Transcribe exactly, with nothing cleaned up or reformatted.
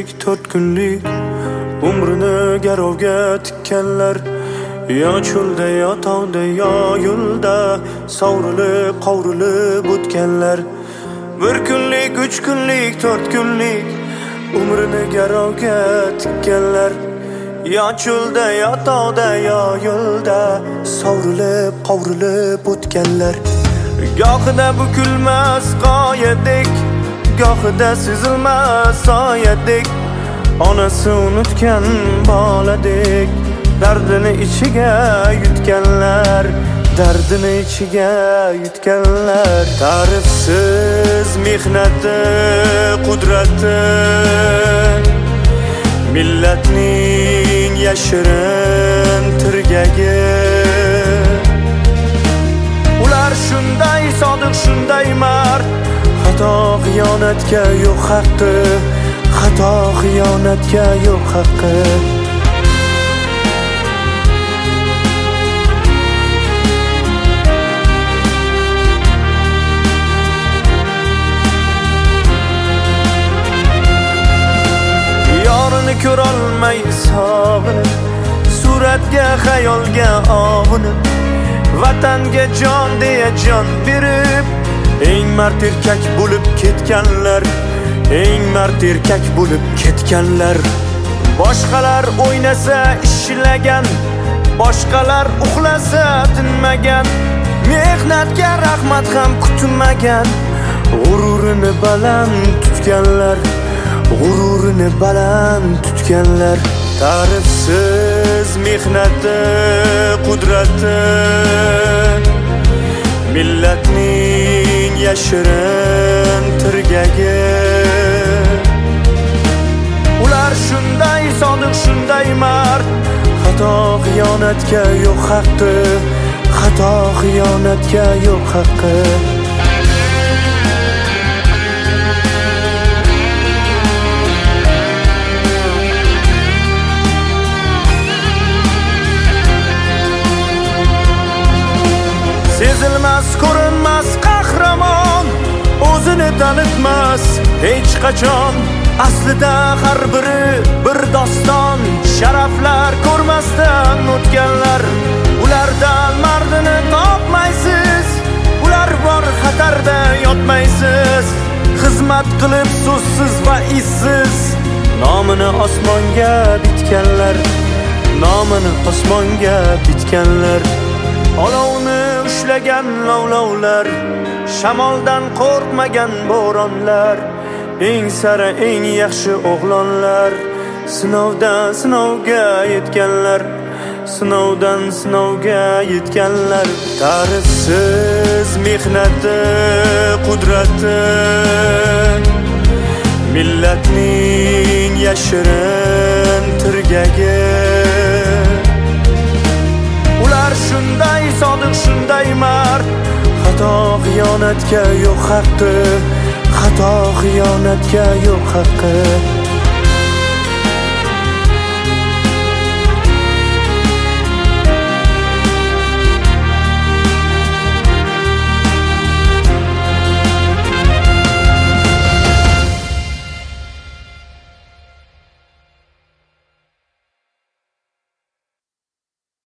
kunlik, to'rt kunlik umrini garovga tikkanlar, yo cho'lda, yo tog'da, yo yo'lda sovrilib, qovrilib o'tganlar. Bir kunlik, uch kunlik, to'rt kunlik umrini garovga tikkanlar, yo cho'lda, yo tog'da, yo yo'lda sovrilib, qovrilib o'tganlar. Gohida bukilmas qoyadek, gohida sezilmas soyadek, onasi unutgan boladek dardini ichiga yutganlar, dardini ichiga yutganlar. Ta'rifsiz mehnati, qudrati, millatning yashirin tirgagi. Ular shunday sodiq, shunday mard, xato xiyonatga yo'q haqqi, xato xiyonatga yo'q haqqi. Yorini ko'rolmay sog'inib, suratga, xayolga og'inib, vatanga jon deya jon berib, eng mard erkak bo'lib ketganlar, eng mard erkak bo'lib ketganlar. Boshqalar o'ynasa ishlagan, boshqalar uxlasa tinmagan, mehnatga rahmat ham kutmagan, g'ururini baland tutganlar, g'ururini baland tutganlar. Ta'rifsiz mehnati, qudrati, millatning yashirin tirgagi. Ular shunday sodiq, shunday mard, xato xiyonatga yo'q haqqi, xato xiyonatga yo'q haqqi. Sezilmas, ko'rinmas qahramon, o'zini tanitmas hech qachon. Aslida har biri bir doston, sharaflar ko'rmasdan o'tganlar. Ulardan mardini topmaysiz, ular bor xatarda yotmaysiz. Xizmat qilib so'zsiz va izsiz nomini osmonga bitganlar, nomini osmonga bitganlar. Olovni ushlagan lovlovlar, shamoldan qo'rqmagan bo'ronlar, eng sara eng yaxshi o'g'lonlar, sinovdan sinovga yetganlar, sinovdan sinovga yetganlar. Ta'rifsiz mehnati, qudrati, millatning yashirin tirgagi. Ular shunday sodiq, shunday mard, xato xiyonatga yo'q haqqi, xato xiyonatga yo'q haqqi.